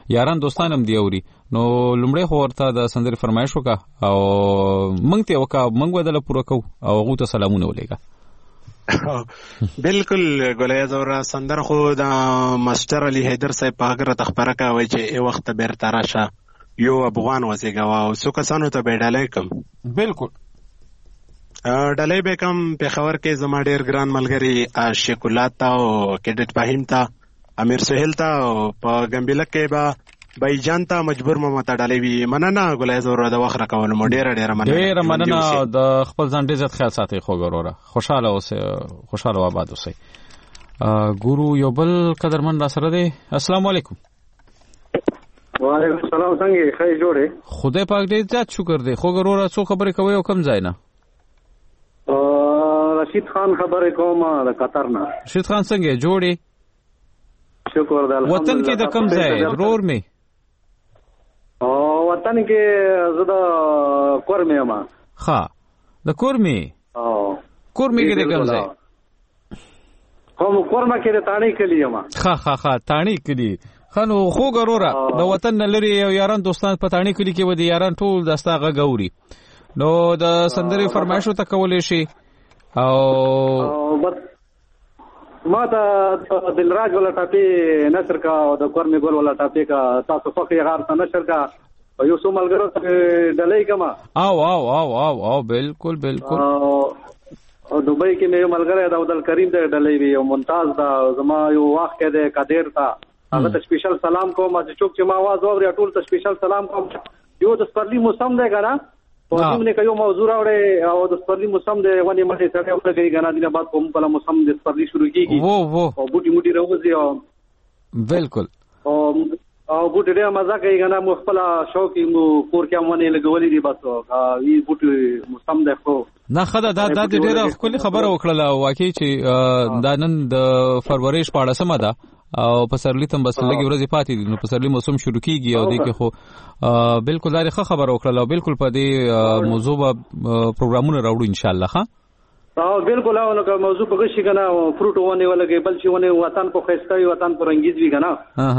Speaker 1: یاران دوستان هم دی اوري نو لمړی خو ورته د سندرې فرمایش وکا او مونږ ته وکا مونږ ودل پوره کو او هغه ته سلامونه ولېګا.
Speaker 18: بالکل ګولیا زورا سندر خو د ماستر علي حیدر صاحب په هغه تخبره کوي چې ای وخت بیرته راشه یو افغان وځيګا او سو کسانو ته به ډالای کم.
Speaker 1: بالکل
Speaker 18: ډالای به کم په خبر کې زما ډیر ګران ملګری عاشق الله تا او کډټ فهیم تا امیر سهیل تا او په ګمبیله کې با بای جان ته مجبور مو مت ډالې وی مننه ګولای زور د وخت راکول مو ډیر مننه
Speaker 1: د خپل ځان ډیر عزت خیال ساتي خو ګوره خوشاله او آباد اوسئ. ګورو یو بل قدرمن را سره دی. السلام علیکم.
Speaker 19: وعلیکم السلام. څنګه خیر جوړه؟
Speaker 1: خدای پاک دې زیات شکر دی. خو ګوره څو خبرې کوي او کم ځای نه.
Speaker 19: رشید خان خبرې کوم د قطر نه.
Speaker 1: رشید خان څنګه جوړې؟
Speaker 19: شکر د الحمدلله.
Speaker 1: وطن کې د کم ځای رور می
Speaker 19: وطن کې زه د کورمه یم.
Speaker 1: ها د کورمه کې د کم ځای
Speaker 19: کوم کورمه کې د تانی کلی یم.
Speaker 1: ها تانی کلی خنو خو ګروره د وطن لري یاران دوستان په تانی کلی کې ودی یاران ټول دستاغه ګوري نو د سندري فرمایشو ته کولې شي او
Speaker 19: ما ته دلراج ولا ټاپي نشر کا او د کورمه ګول ولا ټاپي کا تاسو فقې غار ته نشر کا یو څو ملګرو ته ډلې کما
Speaker 1: او بالکل
Speaker 19: او دوبۍ کې مې ملګری دا عبدل کریم ته ډلې وی او ممتاز دا زما یو واخ کې د قادر تا هغه ته سپیشل سلام کوم چې چوک چې ما आवाज اوري ټول ته سپیشل سلام کوم. یو د سپرلی موسم دی کنه په دې نه کوي موضوع راوړې او د سپرلی موسم دی ونی مټه سره ورګي غنا دینه بعد کوم په موسم د سپرلی شروع کیږي او بوټي راوځي او
Speaker 1: بالکل
Speaker 19: او بوټي ډېر مزه کوي غنا مخبل شوق مو کور کې مونږ لګولې دي بس وی بوټي موسم دی خو
Speaker 1: نه خدا دا ډېر خپل خبره وکړه واقعي چې دا نن د فروری 14 ده او پسرلی تم بس لګي ورځې پاتې دي نو پسرلی موسم شروع کیږي او دغه خو بالکل دا ښه خبره وکړه او بالکل په دې موضوع پروګرامونه راوړو ان شاء الله.
Speaker 19: ها بالکل او نو موضوع په شي کنه فروټ ونه ولګي بل شي ونه وطن په خستوي وطن پر انګیز وی کنه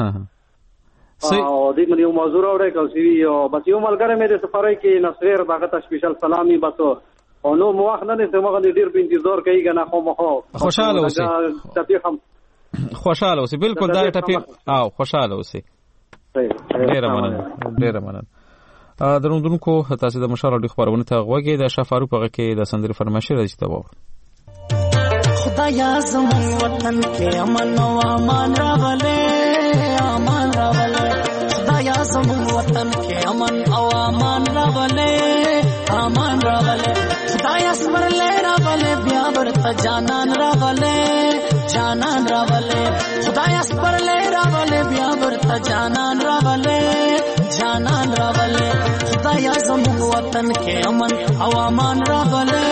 Speaker 19: او دې منیو موضوع راوړې کوي او بس یو ملګری مې د سفرای کې نصیر دغه ته سپیشل سلامي بس او نو مو وخت نه ته مغه ډیر په انتظار کوي کنه خو مخ
Speaker 1: خوشاله اوسئ خوشاله اوسئ بالکل دا ټپی او خوشاله اوسئ. ډیر مننه دروندونکو تاسو د مشال اړیکو خبرونه ته غوږی د شفارو په کې د سندري فرمایش راځي ته وو.
Speaker 20: خدایا زمون وطن کې امن او امان راولې خدایا زمون وطن کې امن او امان راولې خدایا سپرلې راولې بیا ورته جانان راولې خدایا سپرلې راولې بیا ورته جانان راولې خدایا زمون وطن کې امن او امان راولې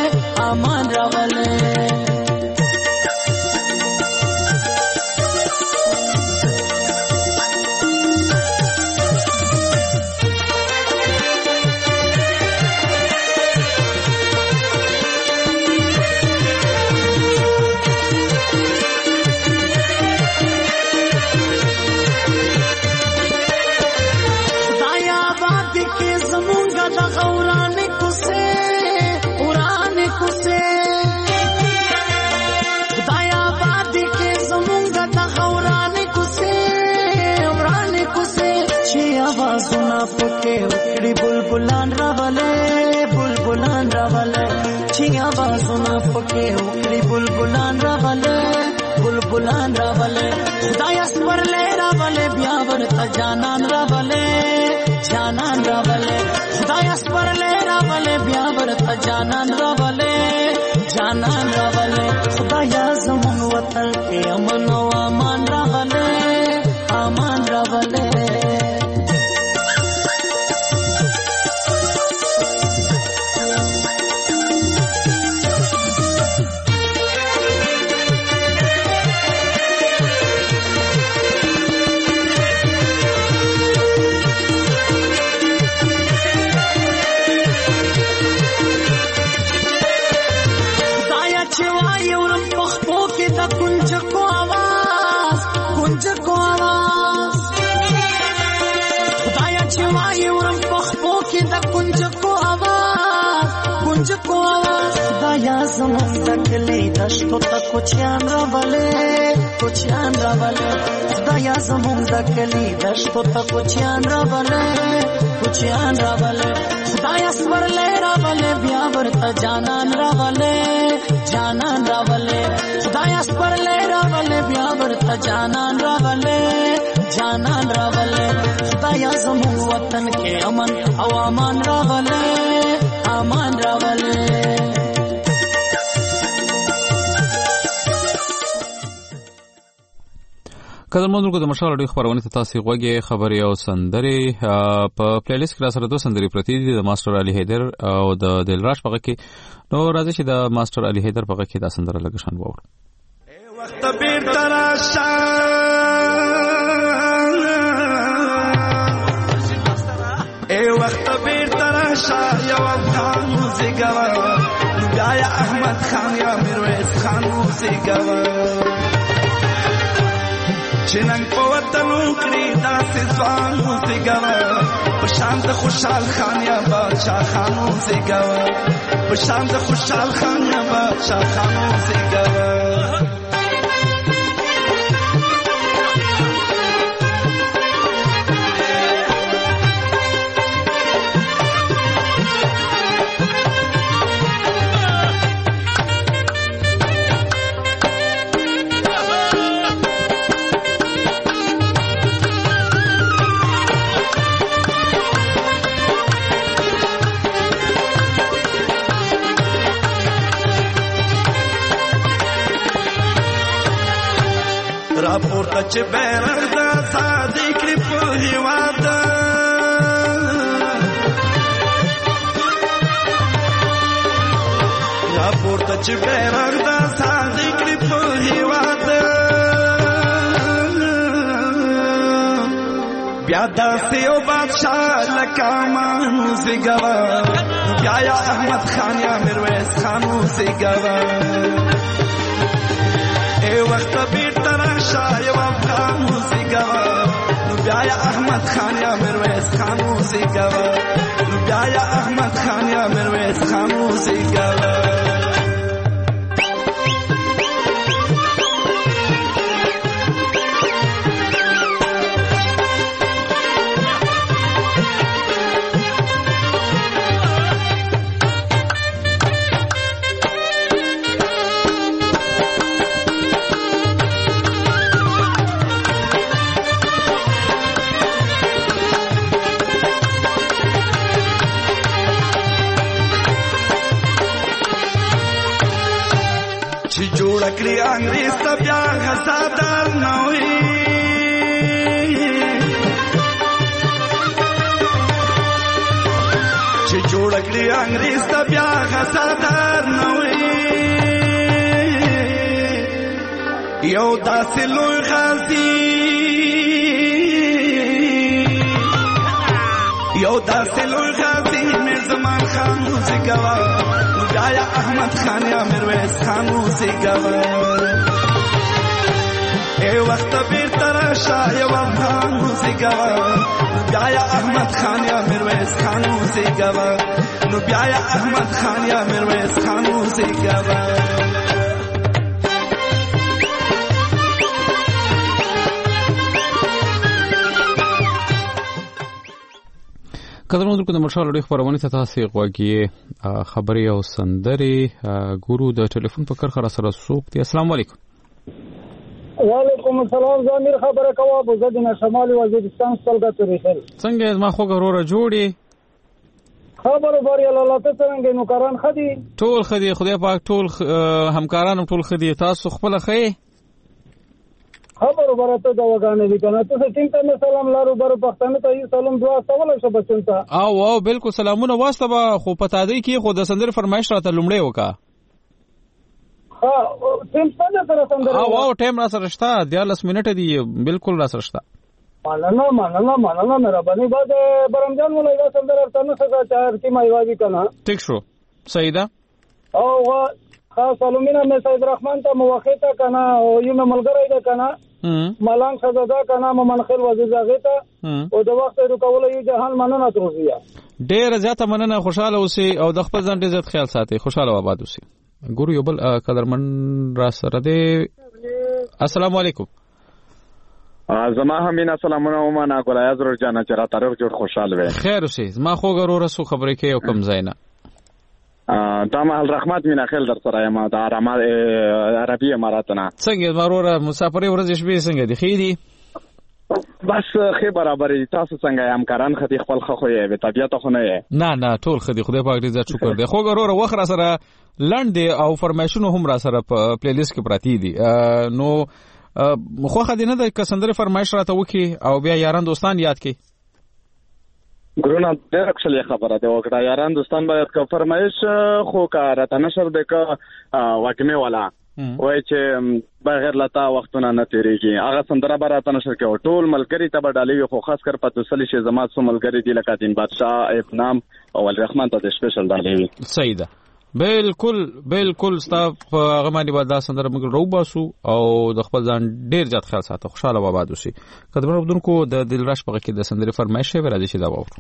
Speaker 20: پکې وکړي بلبلان راولې چې आवाजونه پکې وکړي بلبلان راولې خدای سپرلې راولې بیا ورته جانان راولې خدای سپرلې راولې بیا ورته جانان راولې خدای زمون وطن کې امن او امان راولې کې د کنج کو आवाज کنج کو आवाज دا یا زمون د کلی د شپو ته کوچیان راولې دا یا زمون د کلی د شپو ته کوچیان راولې خدایا سپرلې راولې بیا ورته جانان راولې خدایا سپرلې راولې بیا ورته جانان راولې خدایا زمون وطن کې امن او امان راولې
Speaker 1: قدرمنونکو د مشال اړیخ خبرونه ته تاسو غوږی خبري او سندري په پلی لیست کې را سره دوه سندري پرتی دي د ماستر علي حیدر او د دلراش پغه کې نو راځي چې د ماستر علي حیدر پغه کې دا سندره لګشن وور
Speaker 15: وخت بیر تراشه وخت بیر تراشه یو افغان موزیګوا بیا احمد خان یا میرویس خان موزیګوا چننګ په وطن وکړي داسې ځوان موزیګوا په شان د خوشحال خان یا بادشاه خان موزیګوا په شان د خوشحال خان یا بادشاه خان موزیګوا راپورته چې بیرغ د ازادۍ کړي په هېواد راپورته چې بیرغ د ازادۍ کړي په هېواد بیا داسې یو بادشاه لکه امان وزېږوه بیا یا احمد خان یا میرویس خان وزېږوه وخت بیرته راشه یو افغان موزیګوا نو بیا یا احمد خان یا میرویس خان موزیګوا نو بیا یا احمد خان یا میرویس خان موزیګوا کړی انګریز ته بیا غزادار نه وي چې جوړ کړی انګریز ته بیا غزادار نه وي یو داسې لوی غازی میر زمان خان موزیګوا بیا یا احمد خان یا میرویس خان موزیګوا وخت بیرته راشه یو افغان موزیګوا بیا یا احمد خان یا میرویس خان موزیګوا نو بیا یا احمد خان یا میرویس خان موزیګوا
Speaker 1: قدرمنونکو د مشال اړیخ خبرونه ته تاسو غوږی خبري او سندري ګورو د ټلیفون په کرخه سره سوق دي السلام علیکم
Speaker 21: وعلیکم السلام زمير خبره کوم ابو زدن شمالي وزیرستان سلګه تریخل
Speaker 1: څنګه ما خو غوړه جوړي
Speaker 21: خبره باري الله ته څنګه نو کاران خدي
Speaker 1: ټول خدي خدای پاک ټول همکارانو ټول خدي تاسو خپل خې
Speaker 21: خبر برته دا وګانې دي کنه ته ټینګ ته سلام لارو بر پښتنه ته سلام دعا سوال شه بچنتا
Speaker 1: او بالکل سلامونه واسطه خو پتا دی کی خو د سندر فرمایش راته لومړی وکا
Speaker 21: ها ټیم څنګه سره سندر
Speaker 1: او ټیم را سره شته 10 منټه دی بالکل را سره شته
Speaker 21: مننه مهرباني بعد برمجان ولای دا سندر ارتنه څنګه چار کی مایوازی کنه
Speaker 1: ټیک شو صحیح ده
Speaker 21: او خاص علومینه مې سید رحمان ته موخته کنه او یو ملګری ده کنه ملنګ خزاده کنه منخل وزیر زاغیتا او د وخت رکول یو جهان مننه توزیه
Speaker 1: ډیر زیاته مننه خوشاله اوسئ او د خپل ځان ډیر خیال ساتئ خوشاله آباد اوسئ ګورو یو بل قدرمن را سره دی السلام علیکم
Speaker 2: زما همین سلامونه ومه نا ګلای زرور جانا چې را تاریخ جوړ خوشاله وي
Speaker 1: خیر اوسئ زما خو ګورو رسو خبرې کوي او کم زینا
Speaker 2: تمام الرحمت مینا خیل در سره ما د عربی اماراتنا
Speaker 1: څنګه مروره مسافرې ورځ شپې څنګه دي خېدي
Speaker 2: بس خې برابرې تاسو څنګه همکاران خدي خپل خو یې به طبيعت خو نه
Speaker 1: نه ټول خدي خدای پاک دې عزت شکر دې خو ګوره وخت را سره لنډ او فرمایشونه هم را سره په پلی لیست کې پراتی دي نو خو خدي نه د کسندره فرمایش راته وکي او بیا یاران دوستان یاد کی
Speaker 2: ګورونه ډېر ښه خبره ده وکړه یاران دوستان باید کو فرمایش خو کار ته نشر د کا واکمه والا وای چې بغیر لتا وختونه نه تیریږي هغه سندره براته نشر کې ټول ملګری ته بدالي خو خاص کر په تسلی شي زمات سو ملګری دی لکه دین بادشاہ ابنام او الرحمن ته سپیشل دالي
Speaker 1: سیده بالکل ستاف هغه باندې ودا سندره موږ روباسو او د خپل ځان ډیر زیات خیال ساته خوشاله و آباد اوسئ کله بدونکو د دلرش په کې د سندره فرمایشه ورادي شي دا وورو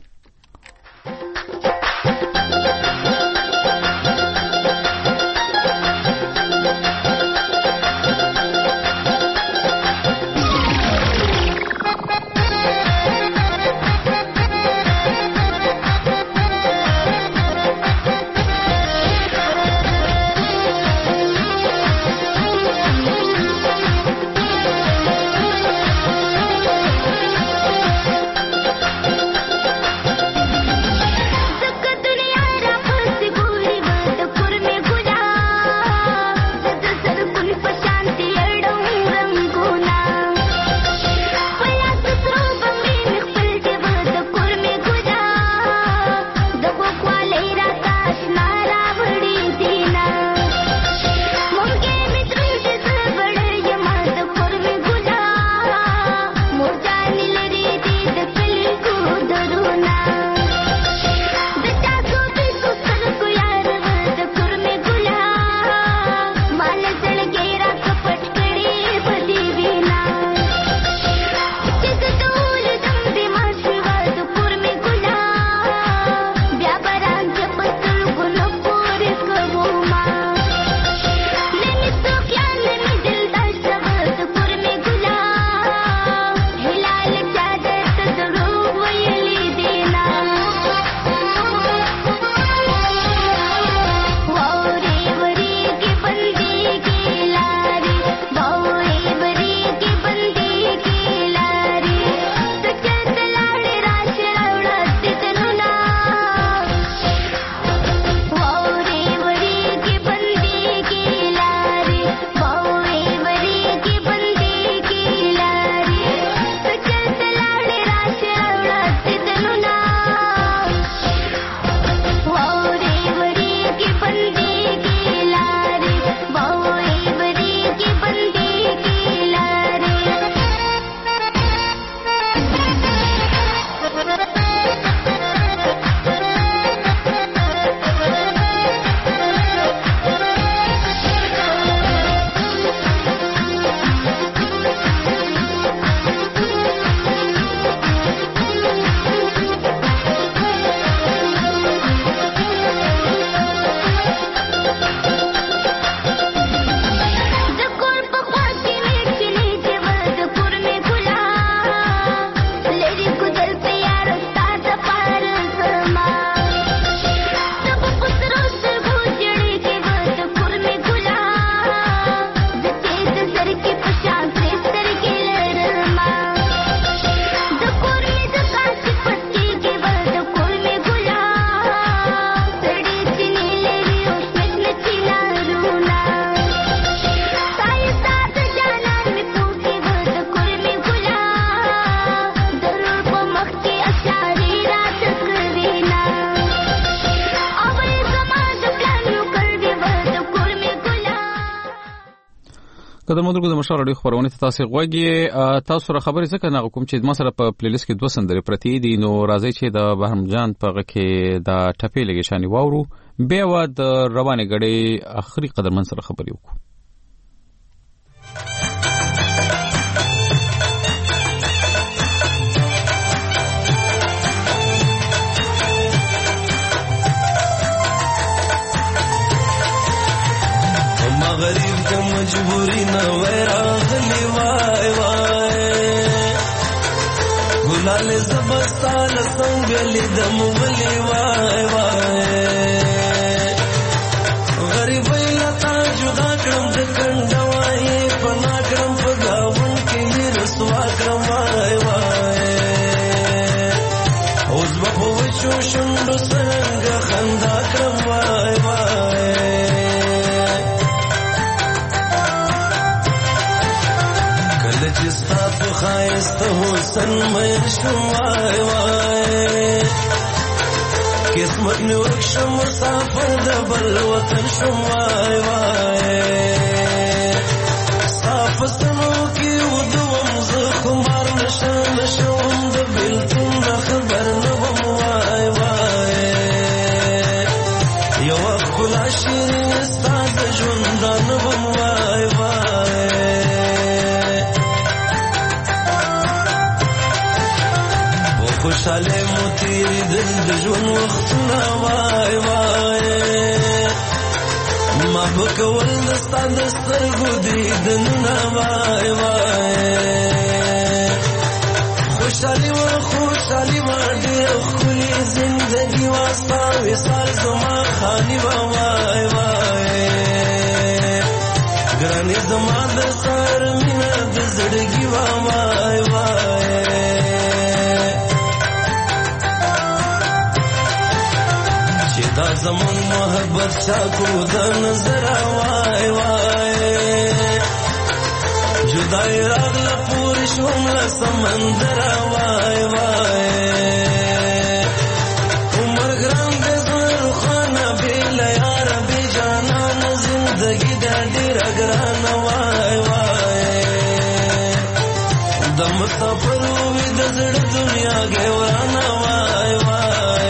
Speaker 1: کله مونږ د مشال اړیخ خبرونه تاسو غوږی تاسو سره خبرې څه کنه کوم چې ما سره په پلی لیست کې 2 سندرې پرتی دي نو راځي چې د بهرم جان په کې د ټپې لګي شانی واورو بیا و د روانه غړي اخري قدرمن سره خبرې وکړو
Speaker 20: ستاله څنګه لیدم ولې وای وای غریبۍ لتا جدا کړم د کنډوایې پنا کړم په ګاون کې مې رسوا کړم وای وای اوس به په وچو شونډو څنګه خندا کړم وای وای کله چې ستا په ښایسته حسن مین شم وای وای قسمت مې ورک شم مسافر د بل وطن شم وای وای ستا په ستنو کې ودوم زه خمار نشم د بېلتون نه خبر نه وم وای وای یوه ښکلا شیرین ستا د ژوندانه وم وای وای خوشاله مو تیریدل د ژوند وختونه وای وای ما به کول د ستا د سترګو دیدنونه وای وای خوشحالي وه ډېره ښکلې زندګي وه ستا وصال زما خالي وه وای وای ګرانې زما د سر مینه د زړګي وه وای وای دا زمون محبت چاکو د نظر وای وای جدای راغله پوری شوم له سمندر وای وای عمر ګران د زړه خانه بیل یار بی جانان زندگی د ډیر ګران وای وای د مسافر وې د زړه دنیا ګوران وای وای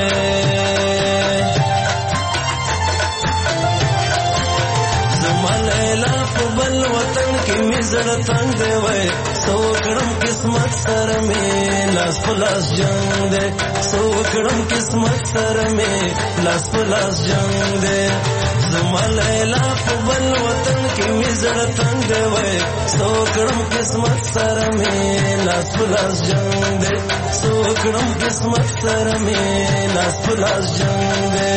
Speaker 20: لیلا په بل وطن کې مې زړه تنګ دی وای سو کړم قسمت سره مې لاس په لاس جنگ دی سو کړم قسمت سره مې لاس په لاس جنگ دی زما لیلا په بل وطن کې مې زړه تنګ دی وای سو کړم قسمت سره مې لاس په لاس جنگ دی سو کړم قسمت سره مې لاس په لاس جنگ دی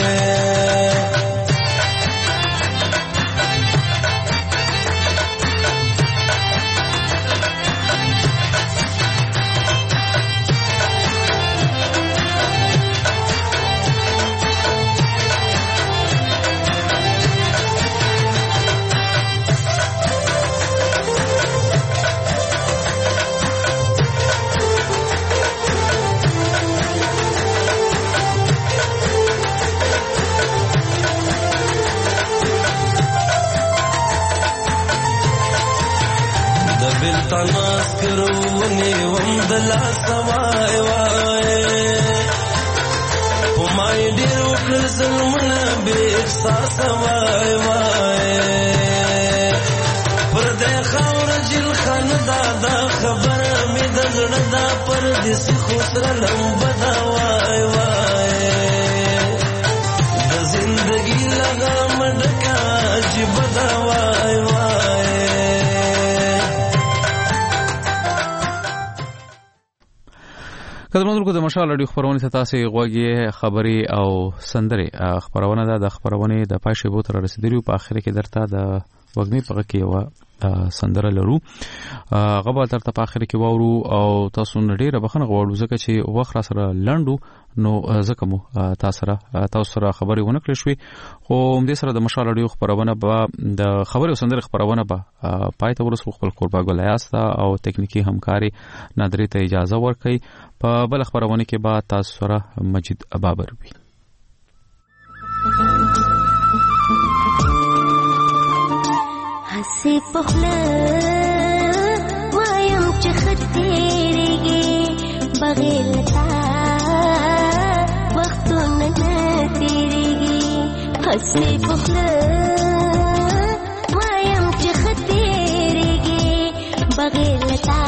Speaker 20: تناس کرونی وم دلا سوای وای پمای ډیر وکړ ظلمونه به احساس وای وای پر دې خاور جل خان دا خبر مې د زړه دا پر دې خسر لمبدا وای وای د زندګی لګام ډکا جبدا وای وای
Speaker 1: قدرمنو کو د مشال اړیو خبرونه ته تاسو غوږی خبري او سندري خبرونه د خبرونه د پښې بو تر رسیدلو په اخر کې درته د وګمي په کې و سندره لرو غبا ترته په اخر کې وورو او تاسو ډیره بخنه غواړو ځکه چې وخت را سره لنډو نو ځکه مو تاسو سره خبري ونه کړې شوې خو دې سره د مشال اړیو خبرونه به د خبري او سندري خبرونه به پای ته ورسو خپل قربا ګلایاستا او تکنیکی همکاري نادري ته اجازه ورکړي په بل خبرونه کې به تاسو سره مجید بابر وي
Speaker 3: هسي پخله وایم چې خطرېږي بغیر تا وختونه نه تېرېږي هسي پخله وایم چې خطرېږي بغیر تا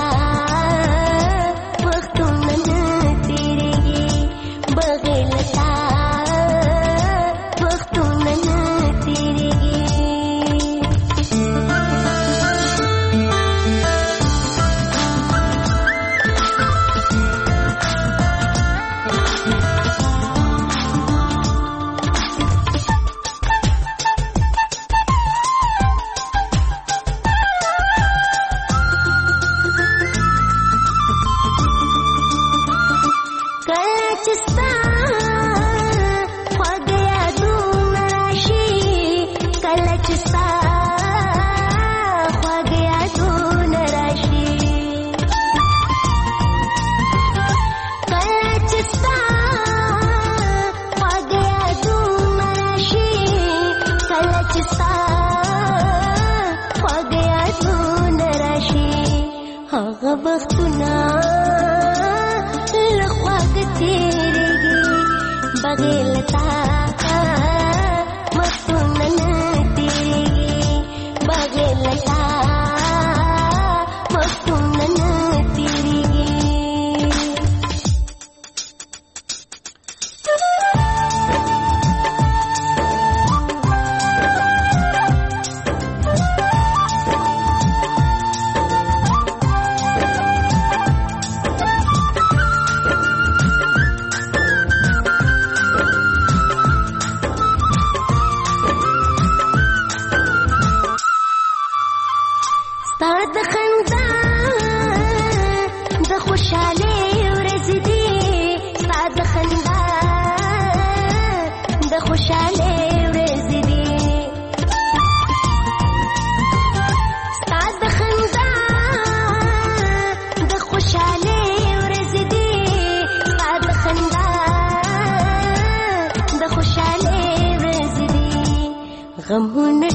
Speaker 3: وختونه نه تېرېږي بغیر تا وختونه نه تېرېږي چې ستا خواږه یادونه راشي کله چې ستا خواږه یادونه راشي کله چې ستا خواږه یادونه راشي کله چې ستا خواږه یادونه راشي هغه وختونه له خواږه تېرېږي بغیر له تا وختونه نه تېرېږي بغیر له تا وختونه نه تېرېږي غمونه